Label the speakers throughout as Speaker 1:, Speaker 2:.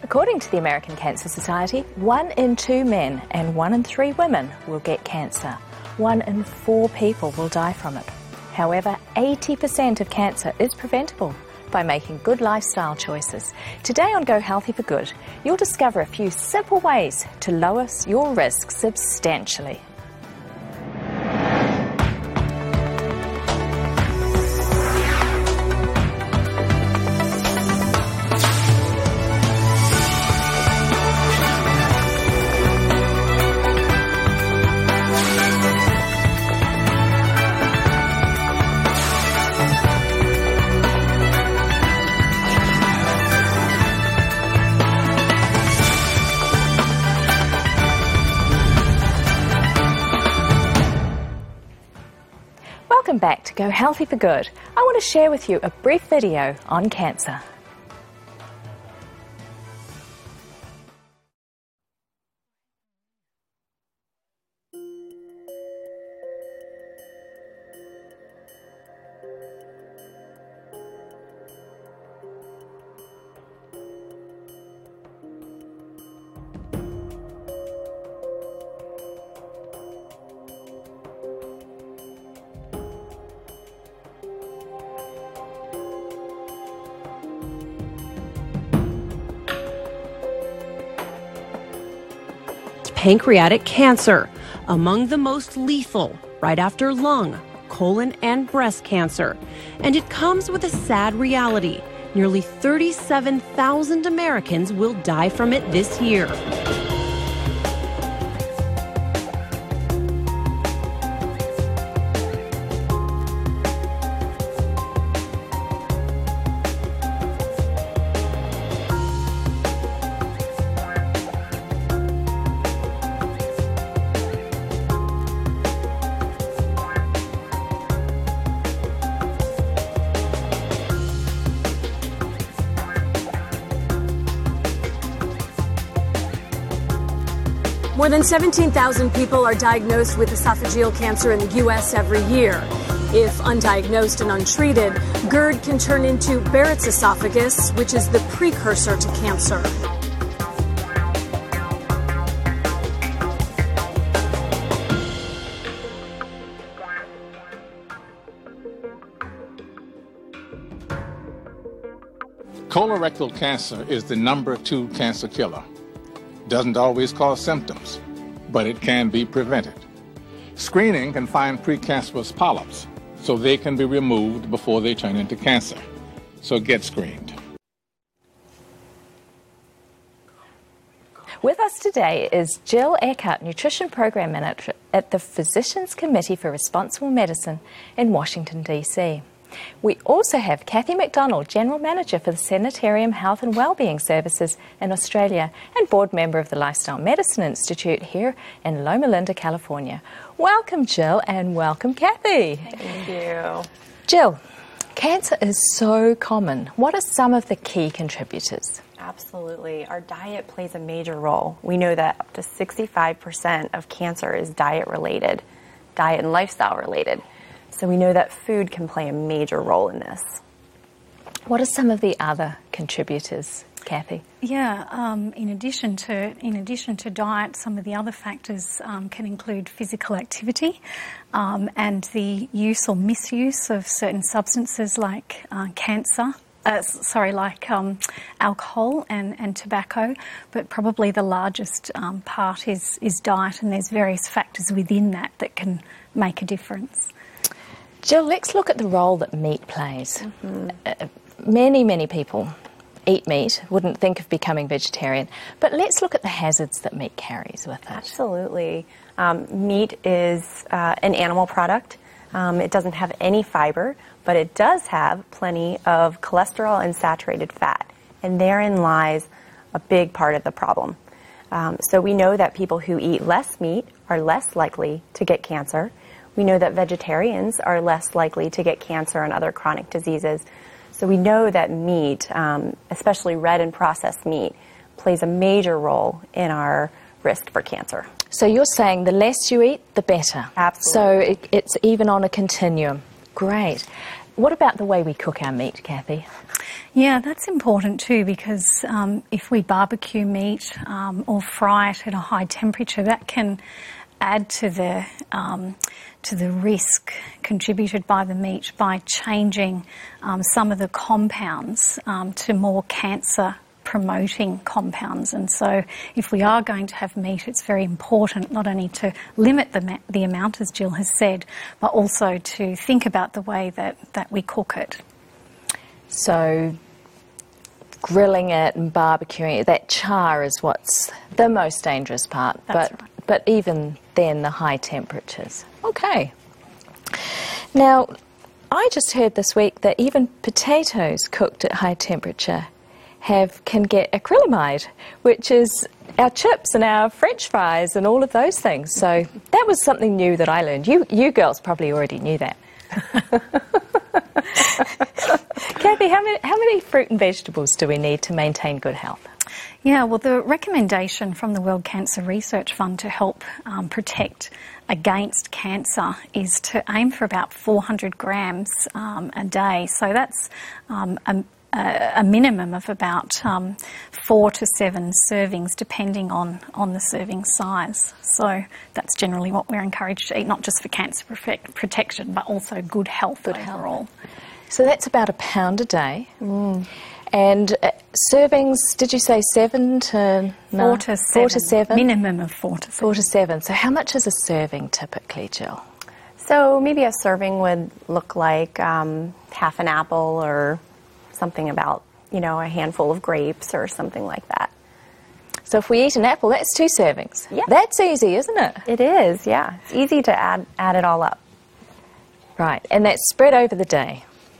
Speaker 1: According to the American Cancer Society, 1 in 2 men and 1 in 3 women will get cancer. 1 in 4 people will die from it. However, 80% of cancer is preventable by making good lifestyle choices. Today on Go Healthy for Good, you'll discover a few simple ways to lower your risk substantially. Welcome back to Go Healthy for Good. I want to share with you a brief video on cancer.
Speaker 2: Pancreatic cancer, among the most lethal, right after lung, colon, and breast cancer. And it comes with a sad reality. Nearly 37,000 Americans will die from it this year.
Speaker 3: More than 17,000 people are diagnosed with esophageal cancer in the U.S. every year. If undiagnosed and untreated, GERD can turn into Barrett's esophagus, which is the precursor to cancer.
Speaker 4: Colorectal cancer is the number 2 cancer killer. Doesn't always cause symptoms, but it can be prevented. Screening can find precancerous polyps, so they can be removed before they turn into cancer. So get screened.
Speaker 1: With us today is Jill Eckert, Nutrition Program Manager at the Physicians Committee for Responsible Medicine in Washington, D.C. We also have Kathy McDonald, General Manager for the Sanitarium Health and Wellbeing Services in Australia and Board Member of the Lifestyle Medicine Institute here in Loma Linda, California. Welcome, Jill, and welcome, Kathy.
Speaker 5: Thank you.
Speaker 1: Jill, cancer is so common. What are some of the key contributors?
Speaker 5: Absolutely. Our diet plays a major role. We know that up to 65% of cancer is diet-related, diet and lifestyle-related. So we know that food can play a major role in this.
Speaker 1: What are some of the other contributors, Kathy?
Speaker 6: Yeah, in addition to diet, some of the other factors can include physical activity and the use or misuse of certain substances like alcohol and tobacco, but probably the largest part is diet, and there's various factors within that can make a difference.
Speaker 1: Jill, let's look at the role that meat plays. Many people eat meat, wouldn't think of becoming vegetarian, but let's look at the hazards that meat carries with it.
Speaker 5: Absolutely. Meat is an animal product. It doesn't have any fiber, but it does have plenty of cholesterol and saturated fat, and therein lies a big part of the problem. So we know that people who eat less meat are less likely to get cancer. We know that vegetarians are less likely to get cancer and other chronic diseases. So we know that meat, especially red and processed meat, plays a major role in our risk for cancer.
Speaker 1: So you're saying the less you eat, the better.
Speaker 5: Absolutely.
Speaker 1: So it's even on a continuum. Great. what about the way we cook our meat, Kathy?
Speaker 6: Yeah, that's important too, because if we barbecue meat or fry it at a high temperature, that can add to the risk contributed by the meat by changing some of the compounds to more cancer-promoting compounds. And so if we are going to have meat, it's very important not only to limit the amount, as Jill has said, but also to think about the way that we cook it.
Speaker 1: So grilling it and barbecuing it, that char is what's the most dangerous part.
Speaker 6: That's right.
Speaker 1: But even then, the high temperatures. Okay. Now, I just heard this week that even potatoes cooked at high temperature can get acrylamide, which is our chips and our French fries and all of those things. So that was something new that I learned. You girls probably already knew that. Kathy, how many fruit and vegetables do we need to maintain good health?
Speaker 6: Yeah, well, the recommendation from the World Cancer Research Fund to help protect against cancer is to aim for about 400 grams a day. So that's a minimum of about 4 to 7 servings, depending on the serving size. So that's generally what we're encouraged to eat, not just for cancer protection, but also good health overall.
Speaker 1: So that's about £1 pound a day. And servings, did you say 7 to... No,
Speaker 6: 4 to 7.
Speaker 1: 4 to 7?
Speaker 6: Minimum of 4 to 7.
Speaker 1: 4 to 7. So how much is a serving typically, Jill?
Speaker 5: So maybe a serving would look like half an apple or something about, a handful of grapes or something like that.
Speaker 1: So if we eat an apple, that's 2 servings.
Speaker 5: Yeah.
Speaker 1: That's easy, isn't it?
Speaker 5: It is, yeah. It's easy to add it all up.
Speaker 1: Right, and that's spread over the day.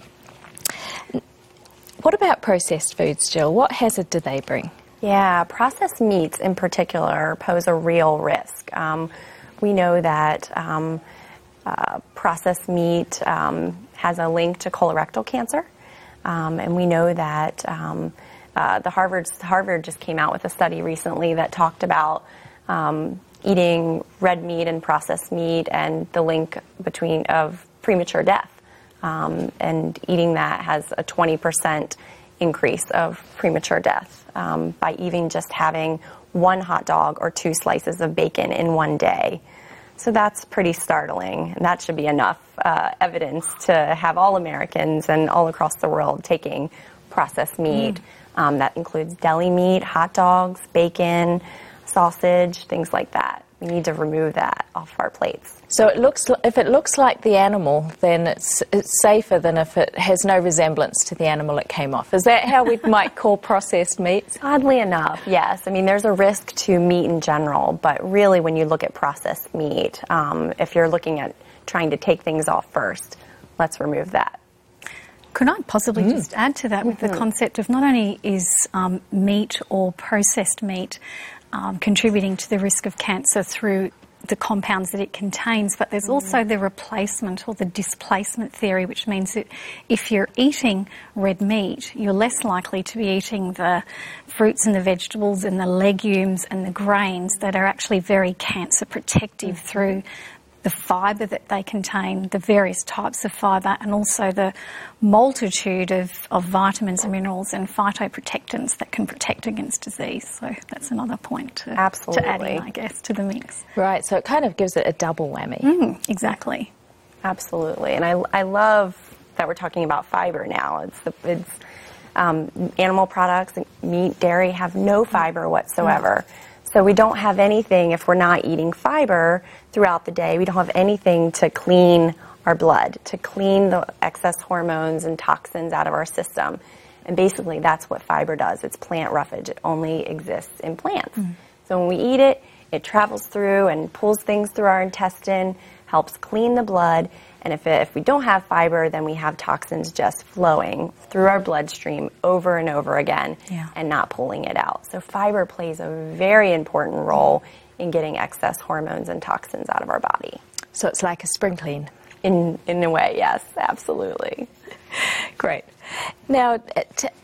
Speaker 1: What about processed foods, Jill? What hazard do they bring?
Speaker 5: Yeah, processed meats in particular pose a real risk. We know that processed meat has a link to colorectal cancer, and we know that Harvard just came out with a study recently that talked about eating red meat and processed meat and the link of premature death. And eating that has a 20% increase of premature death by even just having 1 hot dog or 2 slices of bacon in one day. So that's pretty startling, and that should be enough evidence to have all Americans and all across the world taking processed meat. That includes deli meat, hot dogs, bacon, sausage, things like that. We need to remove that off our plates.
Speaker 1: So if it looks like the animal, then it's safer than if it has no resemblance to the animal it came off. Is that how we might call processed meats?
Speaker 5: Oddly enough, yes. I mean, there's a risk to meat in general, but really when you look at processed meat, if you're looking at trying to take things off first, let's remove that.
Speaker 6: Could I possibly just add to that with the concept of not only is meat or processed meat contributing to the risk of cancer through the compounds that it contains, but there's also the replacement or the displacement theory, which means that if you're eating red meat, you're less likely to be eating the fruits and the vegetables and the legumes and the grains that are actually very cancer protective through the fibre that they contain, the various types of fibre, and also the multitude of vitamins and minerals and phytoprotectants that can protect against disease. So that's another point to add in, I guess, to the mix.
Speaker 1: Right, so it kind of gives it a double whammy.
Speaker 6: Exactly.
Speaker 5: Absolutely. And I love that we're talking about fibre now. It's animal products, meat, dairy have no fibre whatsoever. So we don't have anything, if we're not eating fiber throughout the day, we don't have anything to clean our blood, to clean the excess hormones and toxins out of our system. And basically that's what fiber does. It's plant roughage. It only exists in plants. So when we eat it, it travels through and pulls things through our intestine, helps clean the blood. And if we don't have fiber, then we have toxins just flowing through our bloodstream over and over again and not pulling it out. So fiber plays a very important role in getting excess hormones and toxins out of our body.
Speaker 1: So it's like a spring clean.
Speaker 5: In a way, yes, absolutely.
Speaker 1: Great. Now,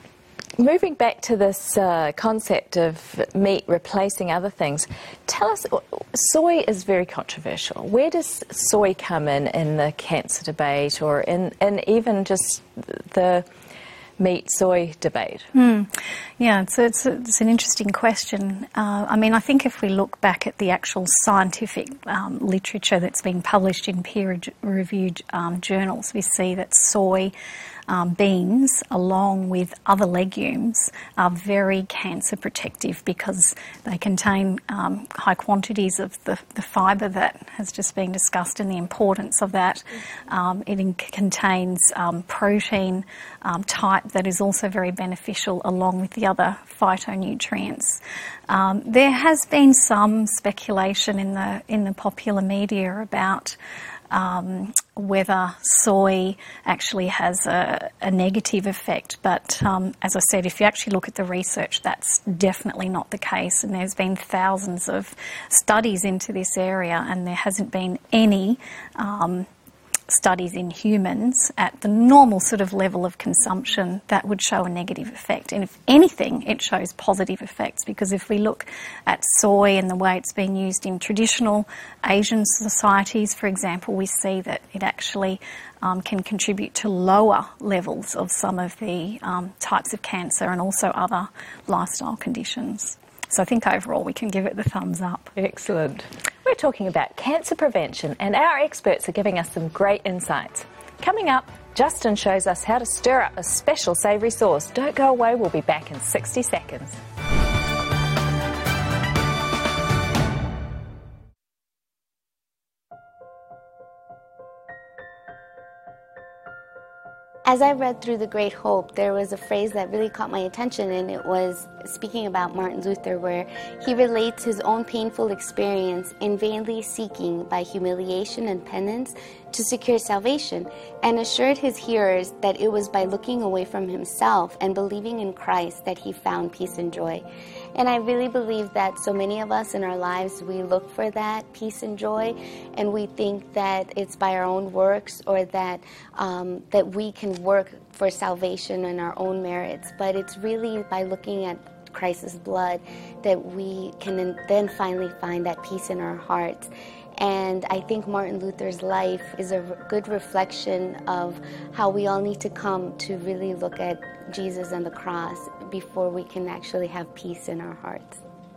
Speaker 1: moving back to this concept of meat replacing other things, tell us, soy is very controversial. Where does soy come in the cancer debate, or in even just the meat-soy debate?
Speaker 6: Yeah, it's an interesting question. I mean, I think if we look back at the actual scientific literature that's been published in peer-reviewed journals, we see that soy beans, along with other legumes, are very cancer protective because they contain high quantities of the fibre that has just been discussed and the importance of that. It contains protein type that is also very beneficial, along with the other phytonutrients. There has been some speculation in the popular media about whether soy actually has a negative effect. But as I said, if you actually look at the research, that's definitely not the case. And there's been thousands of studies into this area, and there hasn't been any studies in humans at the normal sort of level of consumption that would show a negative effect. And if anything, it shows positive effects, because if we look at soy and the way it's been used in traditional Asian societies, for example, we see that it actually can contribute to lower levels of some of the types of cancer and also other lifestyle conditions. So I think overall we can give it the thumbs up.
Speaker 1: Excellent. We're talking about cancer prevention, and our experts are giving us some great insights. Coming up, Justin shows us how to stir up a special savoury sauce. Don't go away, we'll be back in 60 seconds.
Speaker 7: As I read through The Great Hope, there was a phrase that really caught my attention, and it was speaking about Martin Luther, where he relates his own painful experience in vainly seeking by humiliation and penance to secure salvation, and assured his hearers that it was by looking away from himself and believing in Christ that he found peace and joy. And I really believe that so many of us in our lives, we look for that peace and joy, and we think that it's by our own works, or that that we can work for salvation on our own merits. But it's really by looking at Christ's blood that we can then finally find that peace in our hearts. And I think Martin Luther's life is a good reflection of how we all need to come to really look at Jesus and the cross before we can actually have peace in our hearts.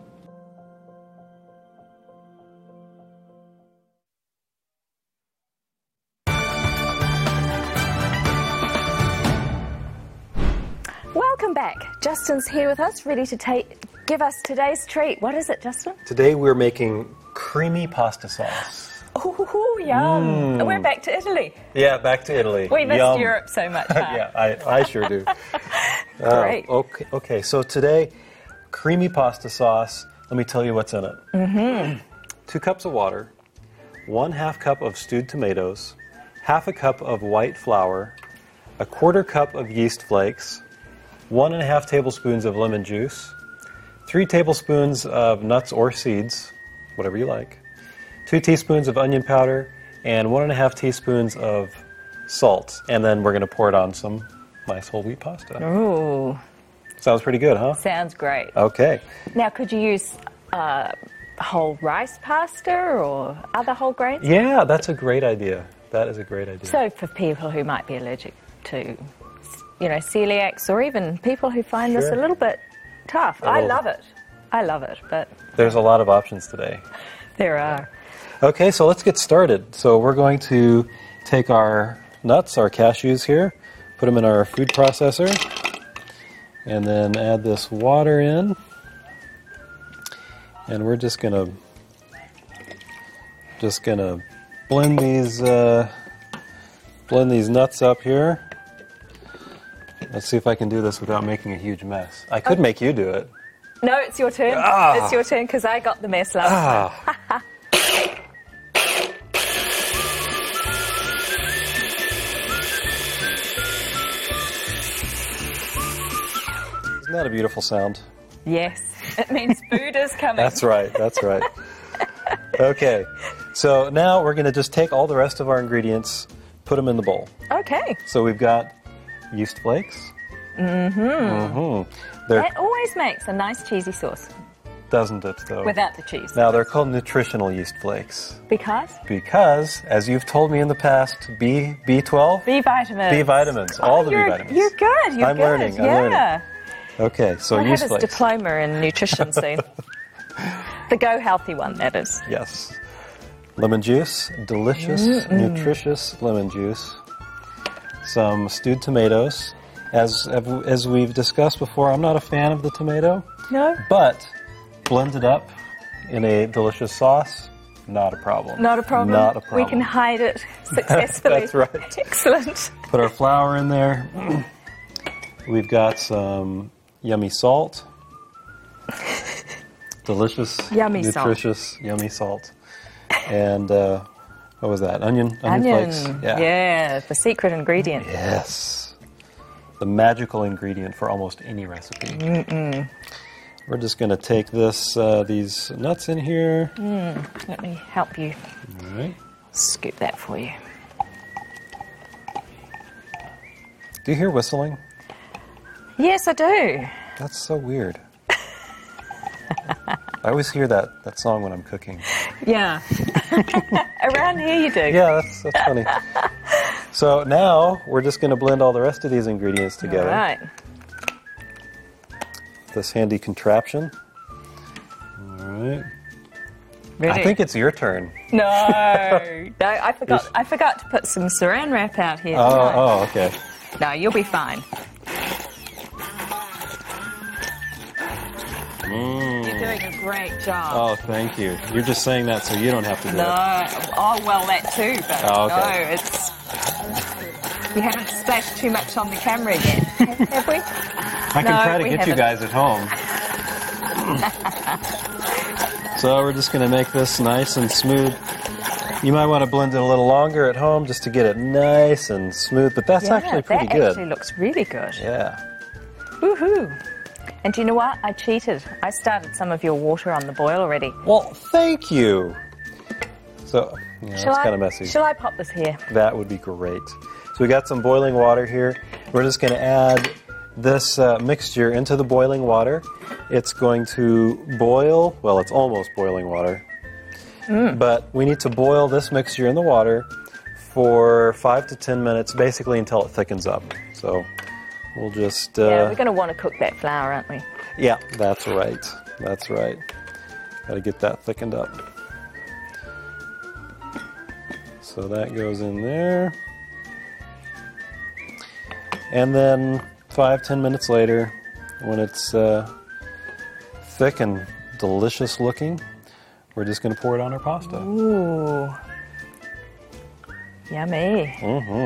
Speaker 1: Welcome back. Justin's here with us, ready to give us today's treat. What is it, Justin?
Speaker 8: Today we're making creamy pasta sauce.
Speaker 1: Oh, yum. And we're back to Italy.
Speaker 8: Yeah, back to Italy.
Speaker 1: We missed Europe so much, huh?
Speaker 8: Yeah, I sure do.
Speaker 1: Great.
Speaker 8: Okay, so today, creamy pasta sauce. Let me tell you what's in it. 2 cups of water, 1/2 cup of stewed tomatoes, 1/2 cup of white flour, 1/4 cup of yeast flakes, 1.5 tablespoons of lemon juice, 3 tablespoons of nuts or seeds, whatever you like, 2 teaspoons of onion powder, and 1.5 teaspoons of salt. And then we're going to pour it on some nice whole wheat pasta.
Speaker 1: Ooh.
Speaker 8: Sounds pretty good, huh?
Speaker 1: Sounds great.
Speaker 8: Okay.
Speaker 1: Now, could you use whole rice pasta or other whole grains?
Speaker 8: Yeah, that's a great idea. That is a great idea.
Speaker 1: So for people who might be allergic to, celiacs, or even people who find this a little bit tough. I love it, but
Speaker 8: there's a lot of options today.
Speaker 1: There are.
Speaker 8: Okay, so let's get started. So we're going to take our nuts, our cashews here, put them in our food processor, and then add this water in. And we're just gonna blend these nuts up here. Let's see if I can do this without making a huge mess. I could make you do it.
Speaker 1: No, it's your turn. It's your turn, because I got the mess last time.
Speaker 8: Isn't that a beautiful sound?
Speaker 1: Yes, it means food is coming.
Speaker 8: That's right. Okay, so now we're going to just take all the rest of our ingredients, put them in the bowl.
Speaker 1: Okay.
Speaker 8: So we've got yeast flakes,
Speaker 1: That always makes a nice cheesy sauce.
Speaker 8: Doesn't it, though?
Speaker 1: Without the cheese.
Speaker 8: Now, they're called nutritional yeast flakes.
Speaker 1: Because?
Speaker 8: Because, as you've told me in the past, B12?
Speaker 1: B vitamins.
Speaker 8: B vitamins. All the B vitamins.
Speaker 1: You're good.
Speaker 8: I'm learning. Okay, so
Speaker 1: I'll
Speaker 8: yeast
Speaker 1: have his
Speaker 8: flakes.
Speaker 1: diploma in nutrition soon. The Go Healthy one, that is.
Speaker 8: Yes. Lemon juice. Delicious, nutritious lemon juice. Some stewed tomatoes. As we've discussed before, I'm not a fan of the tomato.
Speaker 1: No?
Speaker 8: But blended up in a delicious sauce, not a problem.
Speaker 1: Not a problem.
Speaker 8: Not a problem.
Speaker 1: We can hide it successfully.
Speaker 8: That's right.
Speaker 1: Excellent.
Speaker 8: Put our flour in there. We've got some yummy salt. Delicious,
Speaker 1: yummy
Speaker 8: nutritious, yummy salt. And what was that? Onion flakes?
Speaker 1: Yeah, the secret ingredient.
Speaker 8: Yes. The magical ingredient for almost any recipe. We're just going to take these nuts in here.
Speaker 1: Let me help you.
Speaker 8: All right.
Speaker 1: Scoop that for you.
Speaker 8: Do you hear whistling?
Speaker 1: Yes, I do.
Speaker 8: That's so weird. I always hear that song when I'm cooking.
Speaker 1: Yeah. Around here you do.
Speaker 8: Yeah, that's funny. So now we're just going to blend all the rest of these ingredients together.
Speaker 1: All right.
Speaker 8: This handy contraption. All right.
Speaker 1: Ready?
Speaker 8: I think it's your turn.
Speaker 1: No, I forgot to put some saran wrap out here.
Speaker 8: Oh, okay.
Speaker 1: No, you'll be fine. You're doing a great job.
Speaker 8: Oh, thank you. You're just saying that so you don't have to do it.
Speaker 1: Oh, well, that too, but
Speaker 8: okay.
Speaker 1: no, it's... We haven't splashed too much on the camera yet, have we?
Speaker 8: I can try to get you guys at home. So we're just going to make this nice and smooth. You might want to blend it a little longer at home just to get it nice and smooth, but that's actually pretty good.
Speaker 1: That actually looks really good.
Speaker 8: Yeah.
Speaker 1: Woohoo! And do you know what? I cheated. I started some of your water on the boil already.
Speaker 8: Well, thank you. So, it's kind of messy.
Speaker 1: Shall I pop this here?
Speaker 8: That would be great. So we got some boiling water here. We're just going to add this mixture into the boiling water. It's going to boil. Well, it's almost boiling water. But we need to boil this mixture in the water for 5 to 10 minutes, basically until it thickens up. So we'll just...
Speaker 1: yeah, we're going to want to cook that flour, aren't we?
Speaker 8: Yeah, that's right. That's right. Got to get that thickened up. So that goes in there. And then 5-10 minutes later, when it's thick and delicious looking, we're just going to pour it on our pasta.
Speaker 1: Ooh. Yummy.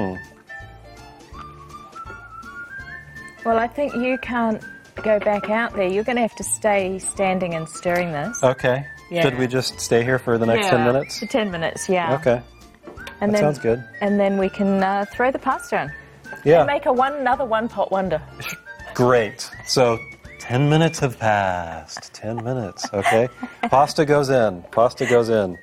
Speaker 1: Well, I think you can't go back out there. You're going to have to stay standing and stirring this.
Speaker 8: Okay.
Speaker 1: Yeah.
Speaker 8: Should we just stay here for the next 10 minutes?
Speaker 1: For 10 minutes, yeah.
Speaker 8: Okay.
Speaker 1: And
Speaker 8: that
Speaker 1: then,
Speaker 8: sounds good.
Speaker 1: And then we can throw the pasta in.
Speaker 8: Yeah.
Speaker 1: And make another one-pot wonder.
Speaker 8: Great. So 10 minutes have passed. 10 minutes, okay? Pasta goes in. Pasta goes in.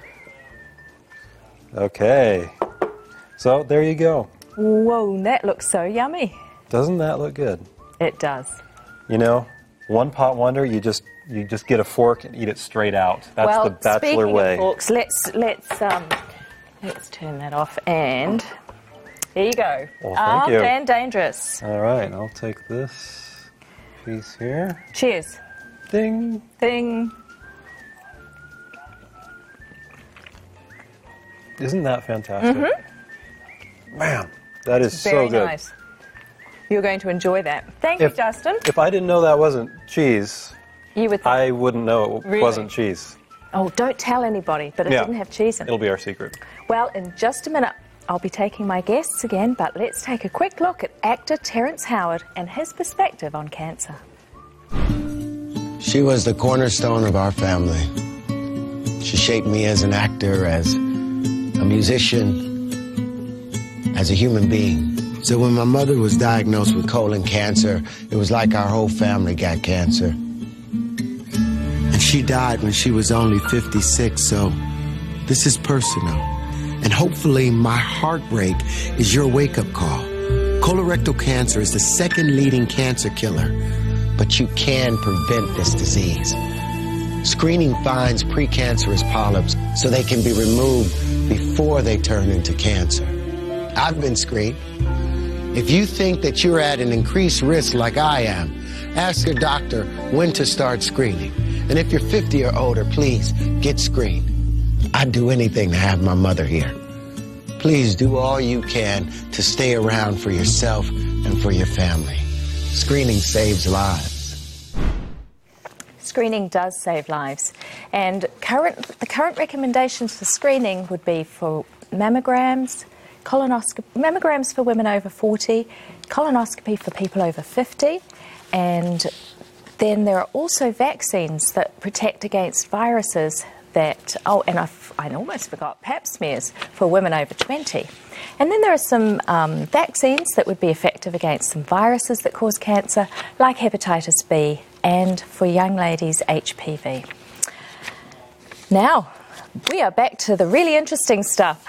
Speaker 8: Okay. So there you go.
Speaker 1: Whoa, that looks so yummy.
Speaker 8: Doesn't that look good?
Speaker 1: It does.
Speaker 8: You know, one-pot wonder, you just get a fork and eat it straight out. That's the bachelor way.
Speaker 1: Speaking of forks, let's turn that off, and there you go.
Speaker 8: Well, thank you.
Speaker 1: And dangerous.
Speaker 8: All right, I'll take this piece here.
Speaker 1: Cheers.
Speaker 8: Ding.
Speaker 1: Ding.
Speaker 8: Isn't that fantastic? Man, that is
Speaker 1: Very
Speaker 8: so good.
Speaker 1: nice. You're going to enjoy that. Thank you, Justin.
Speaker 8: If I didn't know that wasn't cheese,
Speaker 1: You would think.
Speaker 8: I wouldn't know it
Speaker 1: Really?
Speaker 8: wasn't cheese.
Speaker 1: Oh, don't tell anybody, but it
Speaker 8: Yeah.
Speaker 1: didn't have cheese in it.
Speaker 8: It'll be our secret.
Speaker 1: Well, in just a minute, I'll be taking my guests again, but let's take a quick look at actor Terrence Howard and his perspective on cancer.
Speaker 9: She was the cornerstone of our family. She shaped me as an actor, as a musician, as a human being. So when my mother was diagnosed with colon cancer, it was like our whole family got cancer. And she died when she was only 56, so this is personal. And hopefully my heartbreak is your wake-up call. Colorectal cancer is the second leading cancer killer, but you can prevent this disease. Screening finds precancerous polyps so they can be removed before they turn into cancer. I've been screened. If you think that you're at an increased risk like I am, ask your doctor when to start screening. And if you're 50 or older, please get screened. I'd do anything to have my mother here. Please do all you can to stay around for yourself and for your family. Screening saves lives.
Speaker 1: Screening does save lives. And the current recommendations for screening would be for mammograms, mammograms for women over 40, colonoscopy for people over 50, and then there are also vaccines that protect against viruses that, and I almost forgot, pap smears for women over 20. And then there are some vaccines that would be effective against some viruses that cause cancer, like hepatitis B, and for young ladies, HPV. Now, we are back to the really interesting stuff.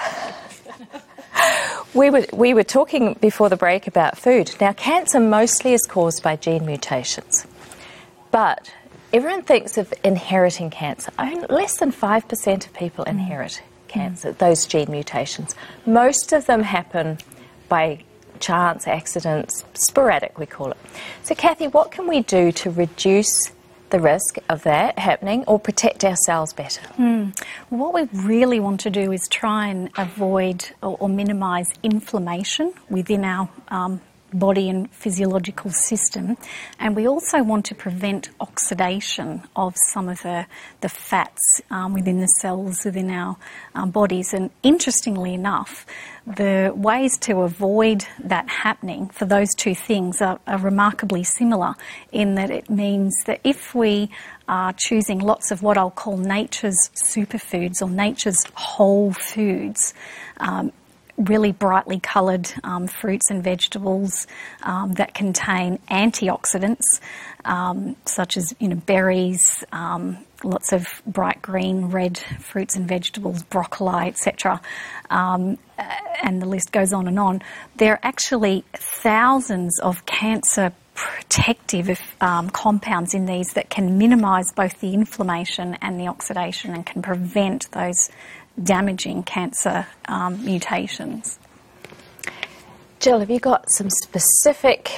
Speaker 1: We were talking before the break about food. Now, cancer mostly is caused by gene mutations, but everyone thinks of inheriting cancer. Less than 5% of people inherit cancer, those gene mutations. Most of them happen by chance, accidents, sporadic, we call it. So, Kathy, what can we do to reduce the risk of that happening or protect ourselves better?
Speaker 6: What we really want to do is try and avoid or minimise inflammation within our body and physiological system, and we also want to prevent oxidation of some of the fats within the cells within our bodies. And interestingly enough, the ways to avoid that happening for those two things are remarkably similar, in that it means that if we are choosing lots of what I'll call nature's superfoods or nature's whole foods, really brightly coloured fruits and vegetables that contain antioxidants, such as berries, lots of bright green, red fruits and vegetables, broccoli, etc., and the list goes on and on. There are actually thousands of cancer protective compounds in these that can minimise both the inflammation and the oxidation and can prevent those damaging cancer mutations.
Speaker 1: Jill, have you got some specific,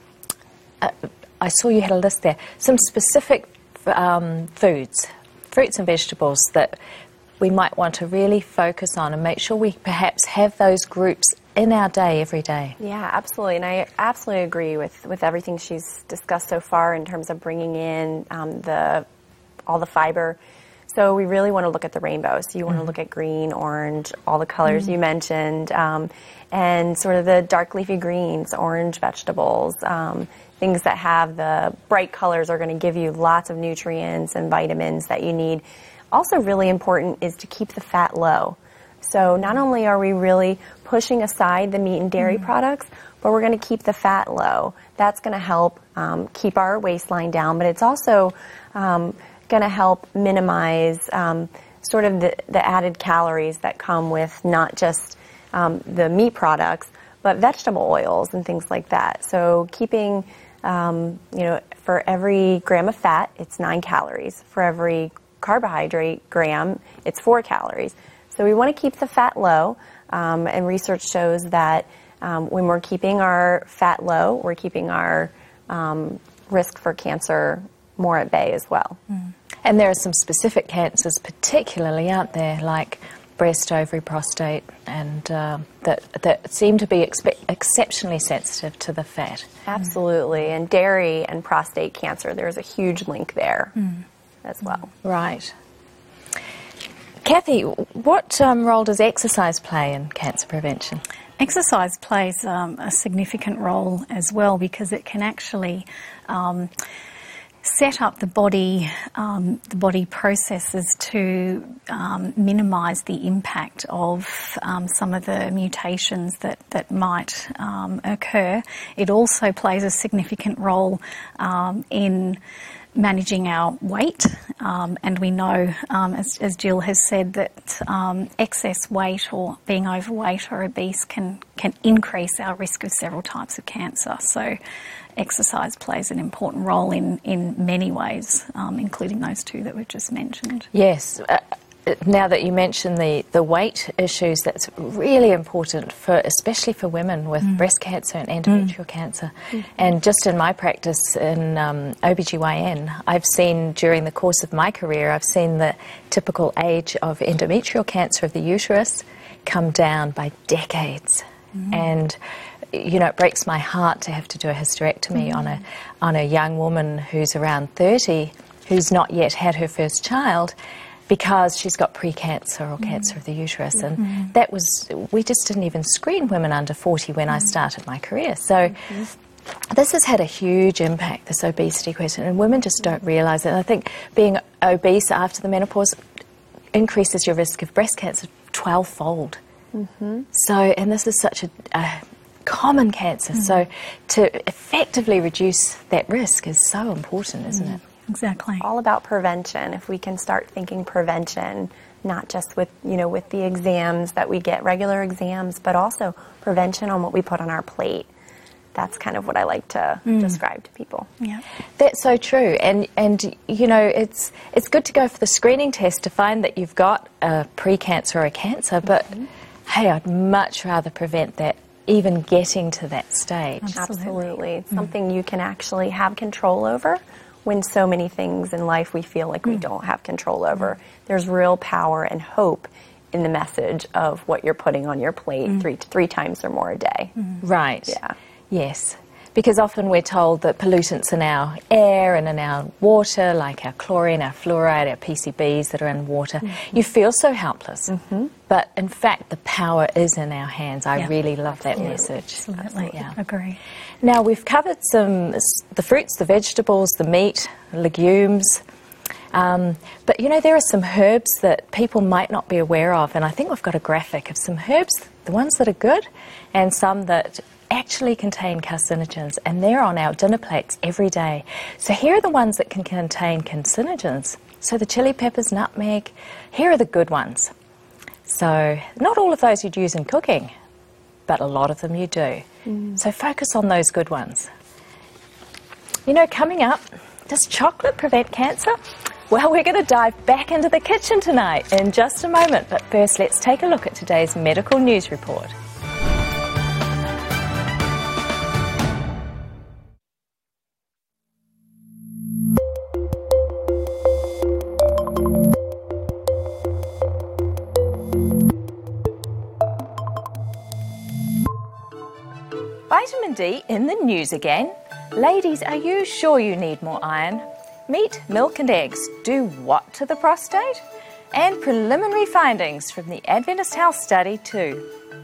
Speaker 1: I saw you had a list there, some specific foods, fruits and vegetables that we might want to really focus on and make sure we perhaps have those groups in our day every day?
Speaker 5: Yeah, absolutely. And I absolutely agree with everything she's discussed so far in terms of bringing in all the fiber. So we really want to look at the rainbow. So you want to look at green, orange, all the colors you mentioned, and sort of the dark leafy greens, orange vegetables, things that have the bright colors are going to give you lots of nutrients and vitamins that you need. Also really important is to keep the fat low. So not only are we really pushing aside the meat and dairy products, but we're going to keep the fat low. That's going to help keep our waistline down, but it's also going to help minimize sort of the added calories that come with not just the meat products, but vegetable oils and things like that. So keeping, for every gram of fat, it's 9 calories. For every carbohydrate gram, it's 4 calories. So we want to keep the fat low, and research shows that when we're keeping our fat low, we're keeping our risk for cancer more at bay as well.
Speaker 1: And there are some specific cancers particularly, aren't there, like breast, ovary, prostate, and that seem to be exceptionally sensitive to the fat.
Speaker 5: Absolutely. And dairy and prostate cancer, there's a huge link there as well.
Speaker 1: Right. Kathy, what role does exercise play in cancer prevention?
Speaker 6: Exercise plays a significant role as well, because it can actually set up the body processes to minimise the impact of some of the mutations that might occur. It also plays a significant role in managing our weight, and we know, as Jill has said, that excess weight or being overweight or obese can increase our risk of several types of cancer. So exercise plays an important role in many ways, including those two that we've just mentioned.
Speaker 1: Yes. Now that you mention the weight issues, that's really important, especially for women with breast cancer and endometrial cancer. And just in my practice in OBGYN, I've seen during the course of my career, I've seen the typical age of endometrial cancer of the uterus come down by decades. And you know, it breaks my heart to have to do a hysterectomy on a young woman who's around 30, who's not yet had her first child, because she's got precancer or cancer of the uterus. And that was, we just didn't even screen women under 40 when I started my career. So this has had a huge impact, this obesity question, and women just don't realise it. And I think being obese after the menopause increases your risk of breast cancer 12-fold. So, and this is such a common cancer, so to effectively reduce that risk is so important, isn't it?
Speaker 6: Exactly.
Speaker 5: All about prevention. If we can start thinking prevention, not just with, with the exams that we get, regular exams, but also prevention on what we put on our plate. That's kind of what I like to describe to people.
Speaker 6: Yeah,
Speaker 1: that's so true. And it's good to go for the screening test to find that you've got a precancer or a cancer, but hey, I'd much rather prevent that even getting to that stage.
Speaker 5: Absolutely. It's something you can actually have control over. When so many things in life we feel like we don't have control over. There's real power and hope in the message of what you're putting on your plate three times or more a day.
Speaker 1: Right.
Speaker 5: Yeah.
Speaker 1: Yes. Because often we're told that pollutants in our air and in our water, like our chlorine, our fluoride, our PCBs that are in water, you feel so helpless. But in fact, the power is in our hands. I really love that message.
Speaker 6: Absolutely.
Speaker 1: Yeah.
Speaker 6: Agree.
Speaker 1: Now, we've covered the fruits, the vegetables, the meat, legumes. But, there are some herbs that people might not be aware of. And I think we've got a graphic of some herbs, the ones that are good, and some that actually contain carcinogens, and they're on our dinner plates every day. So here are the ones that can contain carcinogens. So the chili peppers, nutmeg, here are the good ones. So not all of those you'd use in cooking, but a lot of them you do. So focus on those good ones. Coming up, does chocolate prevent cancer? Well, we're going to dive back into the kitchen tonight in just a moment, but first let's take a look at today's medical news report. Vitamin D in the news again. Ladies, are you sure you need more iron? Meat, milk and eggs do what to the prostate? And preliminary findings from the Adventist Health Study too.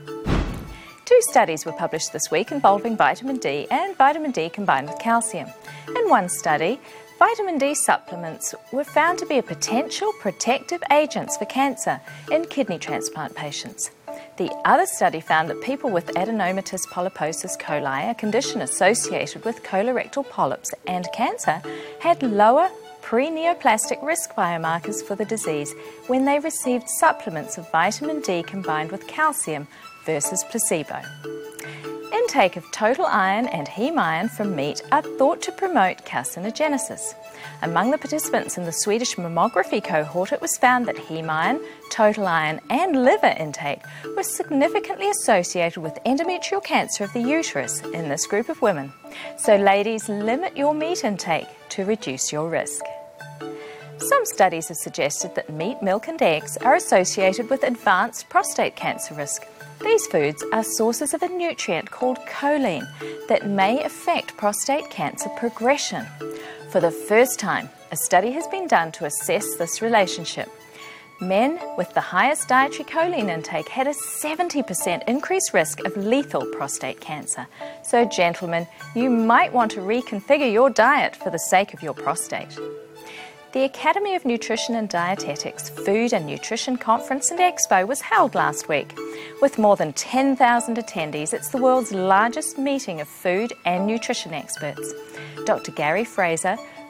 Speaker 1: 2 studies were published this week involving vitamin D and vitamin D combined with calcium. In one study, vitamin D supplements were found to be a potential protective agents for cancer in kidney transplant patients. The other study found that people with adenomatous polyposis coli, a condition associated with colorectal polyps and cancer, had lower pre-neoplastic risk biomarkers for the disease when they received supplements of vitamin D combined with calcium versus placebo. Intake of total iron and heme iron from meat are thought to promote carcinogenesis. Among the participants in the Swedish mammography cohort, it was found that heme iron, total iron and liver intake were significantly associated with endometrial cancer of the uterus in this group of women. So ladies, limit your meat intake to reduce your risk. Some studies have suggested that meat, milk and eggs are associated with advanced prostate cancer risk. These foods are sources of a nutrient called choline that may affect prostate cancer progression. For the first time, a study has been done to assess this relationship. Men with the highest dietary choline intake had a 70% increased risk of lethal prostate cancer. So gentlemen, you might want to reconfigure your diet for the sake of your prostate. The Academy of Nutrition and Dietetics Food and Nutrition Conference and Expo was held last week. With more than 10,000 attendees, it's the world's largest meeting of food and nutrition experts. Dr. Gary Fraser,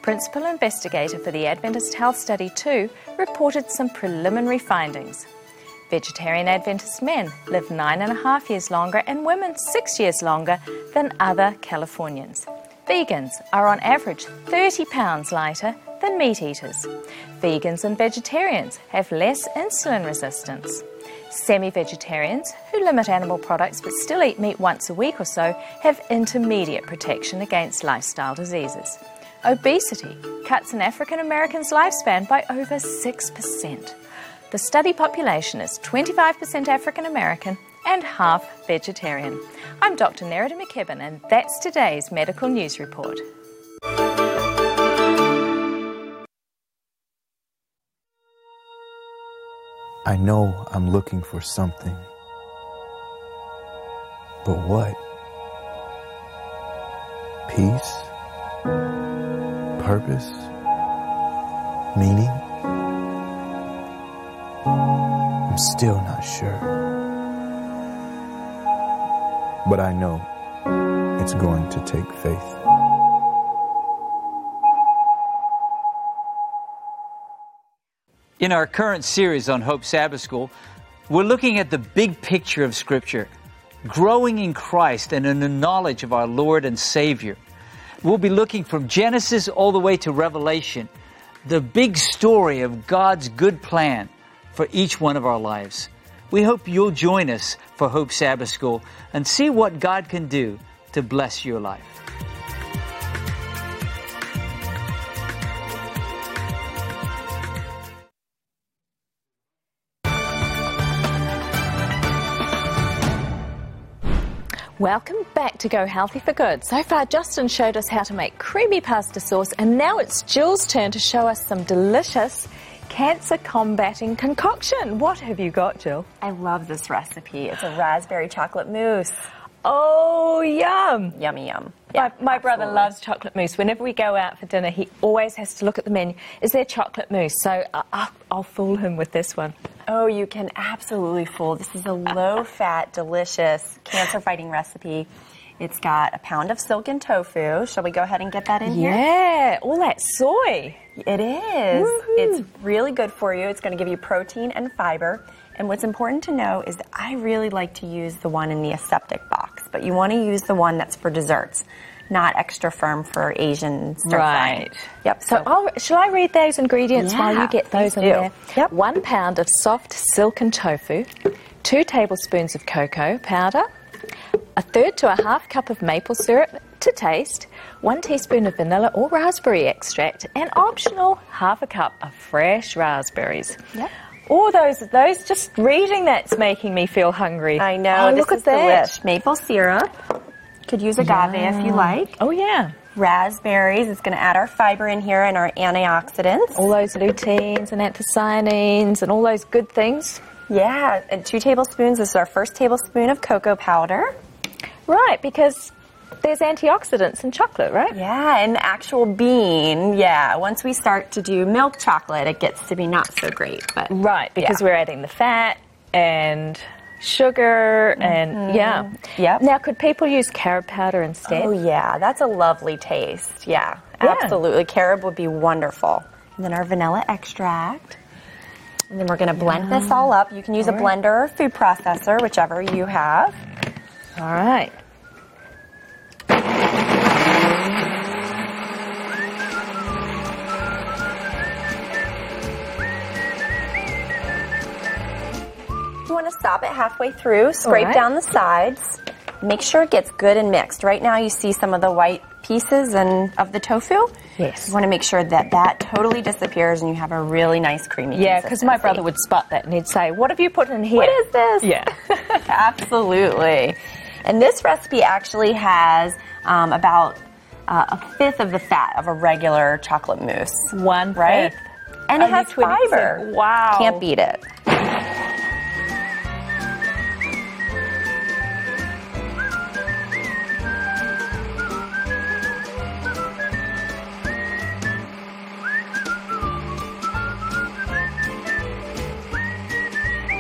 Speaker 1: Principal investigator for the Adventist Health Study 2, reported some preliminary findings. Vegetarian Adventist men live 9.5 years longer and women 6 years longer than other Californians. Vegans are on average 30 pounds lighter than meat eaters. Vegans and vegetarians have less insulin resistance. Semi-vegetarians, who limit animal products but still eat meat once a week or so, have intermediate protection against lifestyle diseases. Obesity cuts an African American's lifespan by over 6%. The study population is 25% African American and half vegetarian. I'm Dr. Nerida McKibben, and that's today's Medical News Report.
Speaker 10: I know I'm looking for something. But what? Peace? Purpose? Meaning? I'm still not sure. But I know it's going to take faith.
Speaker 11: In our current series on Hope Sabbath School, we're looking at the big picture of Scripture, growing in Christ and in the knowledge of our Lord and Savior. We'll be looking from Genesis all the way to Revelation, the big story of God's good plan for each one of our lives. We hope you'll join us for Hope Sabbath School and see what God can do to bless your life.
Speaker 1: Welcome back to Go Healthy for Good. So far, Justin showed us how to make creamy pasta sauce, and now it's Jill's turn to show us some delicious cancer-combating concoction. What have you got, Jill?
Speaker 5: I love this recipe. It's a raspberry chocolate mousse.
Speaker 1: Oh, yum.
Speaker 5: Yummy, yum.
Speaker 1: Yeah, my brother loves chocolate mousse. Whenever we go out for dinner, he always has to look at the menu. Is there chocolate mousse? So I'll fool him with this one.
Speaker 5: Oh, you can absolutely fool. This is a low-fat, delicious, cancer-fighting recipe. It's got a pound of silken tofu. Shall we go ahead and get that in here?
Speaker 1: Yeah, all that soy.
Speaker 5: It is.
Speaker 1: Woohoo.
Speaker 5: It's really good for you. It's going to give you protein and fiber. And what's important to know is that I really like to use the one in the aseptic box, but you want to use the one that's for desserts, not extra firm for Asian stir frying.
Speaker 1: Right.
Speaker 5: Yep.
Speaker 1: So shall I read those ingredients while you get those in there?
Speaker 5: Yep.
Speaker 1: 1 pound of soft silken tofu, 2 tablespoons of cocoa powder, 1/3 to 1/2 cup of maple syrup to taste, 1 teaspoon of vanilla or raspberry extract, and optional 1/2 cup of fresh raspberries.
Speaker 5: Yep.
Speaker 1: Oh, those just reading that's making me feel hungry.
Speaker 5: I know.
Speaker 1: Oh,
Speaker 5: This
Speaker 1: look
Speaker 5: is
Speaker 1: at that.
Speaker 5: delish. Maple syrup. Could use agave if you like.
Speaker 1: Oh, yeah.
Speaker 5: Raspberries. It's going to add our fiber in here and our antioxidants.
Speaker 1: All those luteins and anthocyanins and all those good things.
Speaker 5: Yeah, and 2 tablespoons. This is our first tablespoon of cocoa powder.
Speaker 1: Right, because there's antioxidants in chocolate, right?
Speaker 5: Yeah, and the actual bean, yeah. Once we start to do milk chocolate, it gets to be not so great. But
Speaker 1: right, because we're adding the fat and sugar and, yeah.
Speaker 5: Yep.
Speaker 1: Now, could people use carob powder instead?
Speaker 5: Oh, yeah, that's a lovely taste. Yeah, absolutely. Carob would be wonderful. And then our vanilla extract. And then we're going to blend this all up. You can use a blender or food processor, whichever you have.
Speaker 1: All right.
Speaker 5: You want to stop it halfway through, scrape down the sides, make sure it gets good and mixed. Right now you see some of the white pieces of the tofu.
Speaker 1: Yes.
Speaker 5: You want to make sure that totally disappears and you have a really nice creamy
Speaker 1: Yeah, because my brother would spot that and he'd say, what have you put in here?
Speaker 5: What is this?
Speaker 1: Yeah.
Speaker 5: Absolutely. And this recipe actually has about 1/5 of the fat of a regular chocolate mousse.
Speaker 1: 1/5.
Speaker 5: Right? And it has fiber.
Speaker 1: Wow.
Speaker 5: Can't beat it.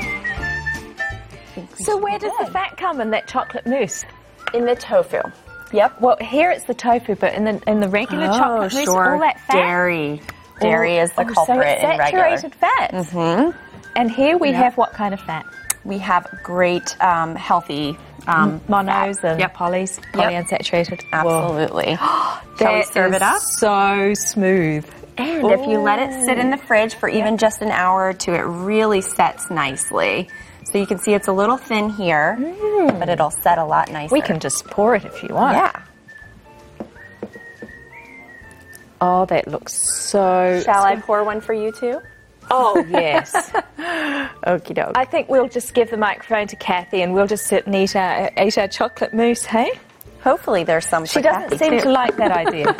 Speaker 1: So where does the fat come in that chocolate mousse?
Speaker 5: In the tofu. Yep.
Speaker 1: Well, here it's the tofu, but in the regular chocolate mousse, all that fat.
Speaker 5: Dairy is the culprit
Speaker 1: so it's
Speaker 5: in regular.
Speaker 1: saturated fats. And here we have what kind of fat?
Speaker 5: We have great, healthy
Speaker 1: monos
Speaker 5: fat.
Speaker 1: and polys, polyunsaturated.
Speaker 5: Absolutely.
Speaker 1: Shall
Speaker 5: we serve it up?
Speaker 1: So smooth.
Speaker 5: And if you let it sit in the fridge for even just an hour or two, it really sets nicely. So you can see it's a little thin here, but it'll set a lot nicer.
Speaker 1: We can just pour it if you want.
Speaker 5: Yeah.
Speaker 1: Oh, that looks so...
Speaker 5: Shall I pour one for you too?
Speaker 1: Oh, yes. Okie doke. I think we'll just give the microphone to Kathy and we'll just sit and eat our chocolate mousse, hey?
Speaker 5: Hopefully there's some
Speaker 1: She doesn't seem to like that idea.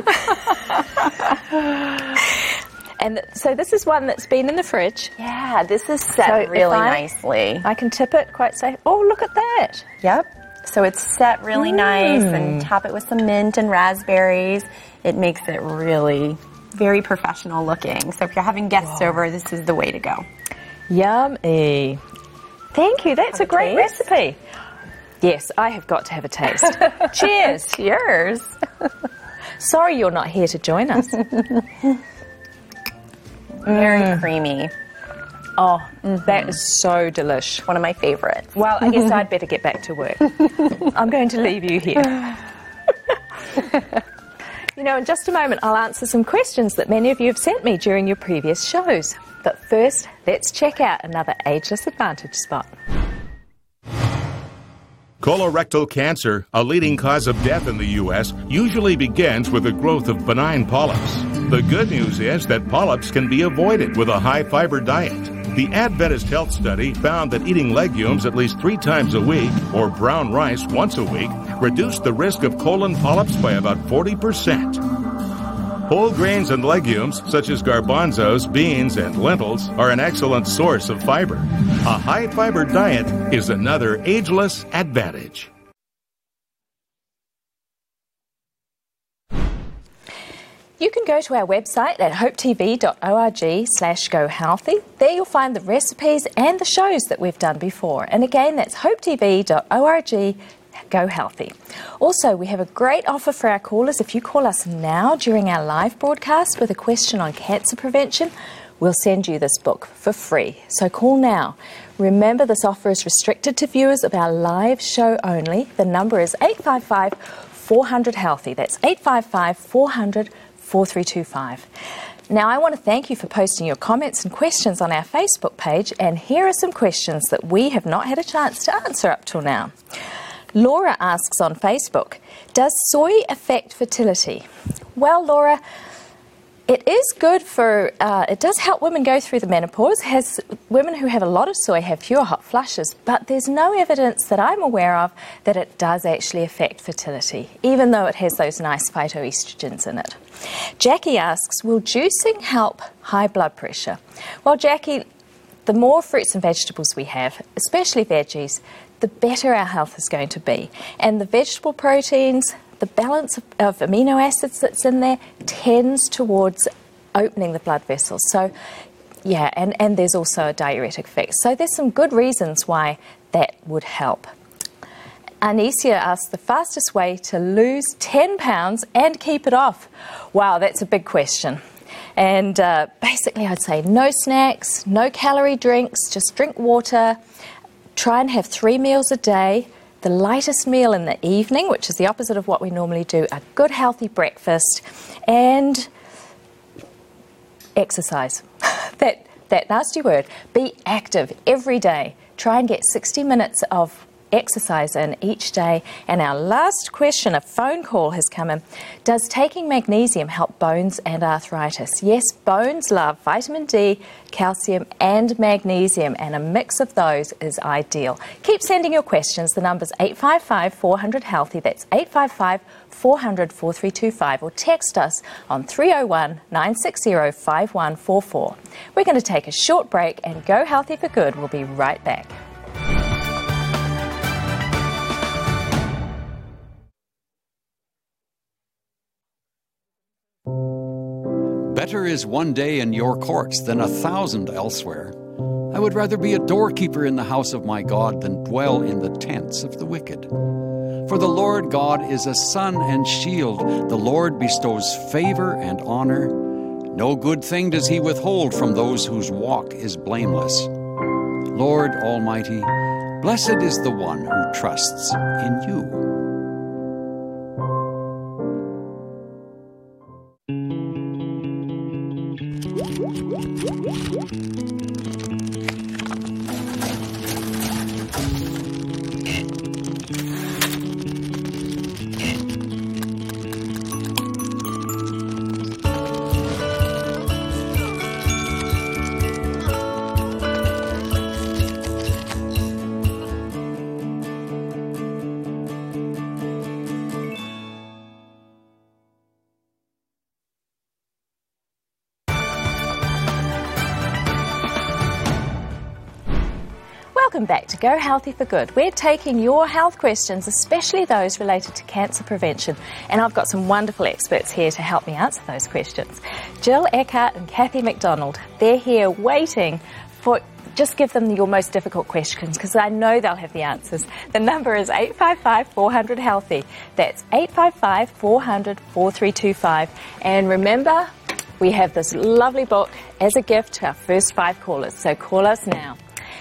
Speaker 1: And so this is one that's been in the fridge.
Speaker 5: Yeah, this is set really nicely.
Speaker 1: I can tip it quite safe. Oh, look at that.
Speaker 5: Yep. So it's set really nice, and top it with some mint and raspberries. It makes it really very professional looking. So if you're having guests over, this is the way to go.
Speaker 1: Yummy. Thank you. That's a great recipe. Yes, I have got to have a taste. Cheers.
Speaker 5: Cheers.
Speaker 1: Sorry you're not here to join us.
Speaker 5: Very creamy.
Speaker 1: Oh, that is so delish.
Speaker 5: One of my favorites.
Speaker 1: Well, I guess I'd better get back to work. I'm going to leave you here. You know, in just a moment, I'll answer some questions that many of you have sent me during your previous shows. But first, let's check out another Ageless Advantage spot.
Speaker 12: Colorectal cancer, a leading cause of death in the U.S., usually begins with the growth of benign polyps. The good news is that polyps can be avoided with a high-fiber diet. The Adventist Health Study found that eating legumes at least 3 times a week or brown rice once a week reduced the risk of colon polyps by about 40%. Whole grains and legumes, such as garbanzos, beans, and lentils, are an excellent source of fiber. A high-fiber diet is another ageless advantage.
Speaker 1: You can go to our website at hopetv.org/gohealthy. There you'll find the recipes and the shows that we've done before. And again, that's hopetv.org/gohealthy. Also, we have a great offer for our callers. If you call us now during our live broadcast with a question on cancer prevention, we'll send you this book for free. So call now. Remember, this offer is restricted to viewers of our live show only. The number is 855-400-HEALTHY. That's 855-400-4325. Now, I want to thank you for posting your comments and questions on our Facebook page, and here are some questions that we have not had a chance to answer up till now. Laura asks on Facebook, does soy affect fertility? Well, Laura, it is good for, it does help women go through the menopause. Women who have a lot of soy have fewer hot flushes, but there's no evidence that I'm aware of that it does actually affect fertility, even though it has those nice phytoestrogens in it. Jackie asks, will juicing help high blood pressure? Well, Jackie, the more fruits and vegetables we have, especially veggies, the better our health is going to be. And the vegetable proteins, the balance of amino acids that's in there tends towards opening the blood vessels. So, yeah, and there's also a diuretic effect. So there's some good reasons why that would help. Anicia asks the fastest way to lose 10 pounds and keep it off. Wow, that's a big question. And basically I'd say no snacks, no calorie drinks, just drink water. Try and have 3 meals a day, the lightest meal in the evening, which is the opposite of what we normally do, a good healthy breakfast, and exercise. that nasty word. Be active every day. Try and get 60 minutes of exercise in each day. And our last question, a phone call has come in. Does taking magnesium help bones and arthritis? Yes, bones love vitamin D, calcium and magnesium, and a mix of those is ideal. Keep sending your questions. The number's 855-400-HEALTHY. That's 855-400-4325, or text us on 301-960-5144. We're going to take a short break and Go Healthy for Good. We'll be right back.
Speaker 13: Better is one day in your courts than 1,000 elsewhere. I would rather be a doorkeeper in the house of my God than dwell in the tents of the wicked. For For the Lord God is a sun and shield. The Lord bestows favor and honor. No good thing does he withhold from those whose walk is blameless. Lord Almighty, blessed is the one who trusts in you.
Speaker 1: Welcome back to Go Healthy for Good. We're taking your health questions, especially those related to cancer prevention, and I've got some wonderful experts here to help me answer those questions. Jill Eckhardt and Kathy McDonald, they're here waiting for... Just give them your most difficult questions because I know they'll have the answers. The number is 855-400-HEALTHY. That's 855-400-4325. And remember, we have this lovely book as a gift to our first 5 callers, so call us now.